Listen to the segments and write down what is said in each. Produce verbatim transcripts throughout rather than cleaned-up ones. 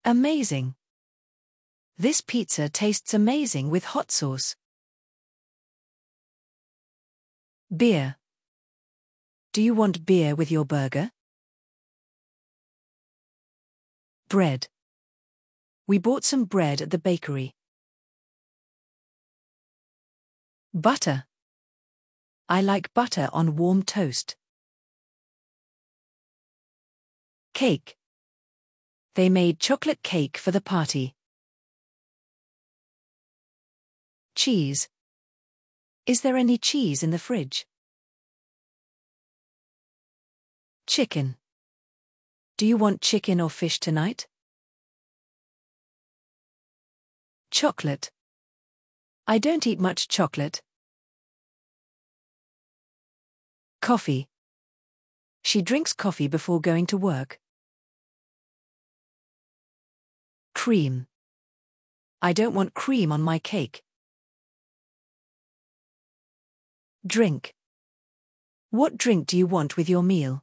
Amazing. This pizza tastes amazing with hot sauce. Beer. Do you want beer with your burger? Bread. We bought some bread at the bakery. Butter. I like butter on warm toast. Cake. They made chocolate cake for the party. Cheese. Is there any cheese in the fridge? Chicken. Do you want chicken or fish tonight? Chocolate. I don't eat much chocolate. Coffee. She drinks coffee before going to work. Cream. I don't want cream on my cake. Drink. What drink do you want with your meal?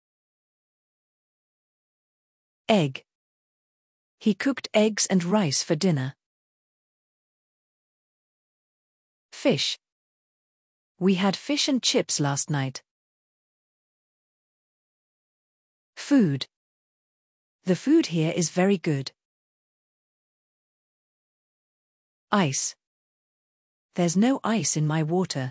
Egg. He cooked eggs and rice for dinner. Fish. We had fish and chips last night. Food. The food here is very good. Ice. There's no ice in my water.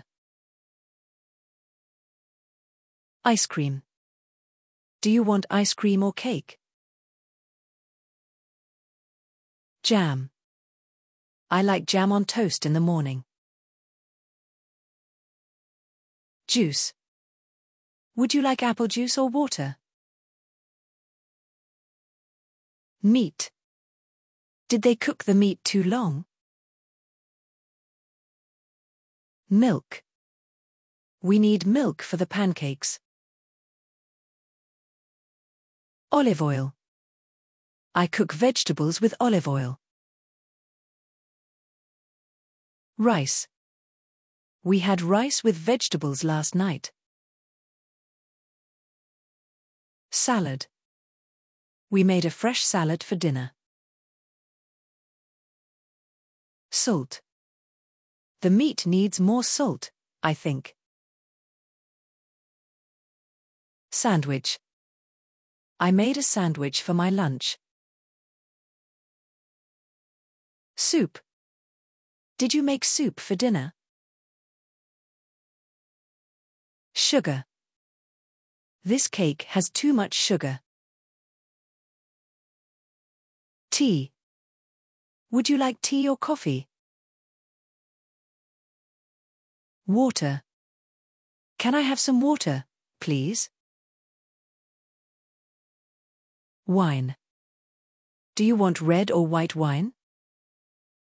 Ice cream. Do you want ice cream or cake? Jam. I like jam on toast in the morning. Juice. Would you like apple juice or water? Meat. Did they cook the meat too long? Milk. We need milk for the pancakes. Olive oil. I cook vegetables with olive oil. Rice. We had rice with vegetables last night. Salad. We made a fresh salad for dinner. Salt. The meat needs more salt, I think. Sandwich. I made a sandwich for my lunch. Soup. Did you make soup for dinner? Sugar. This cake has too much sugar. Tea. Would you like tea or coffee? Water. Can I have some water, please? Wine. Do you want red or white wine?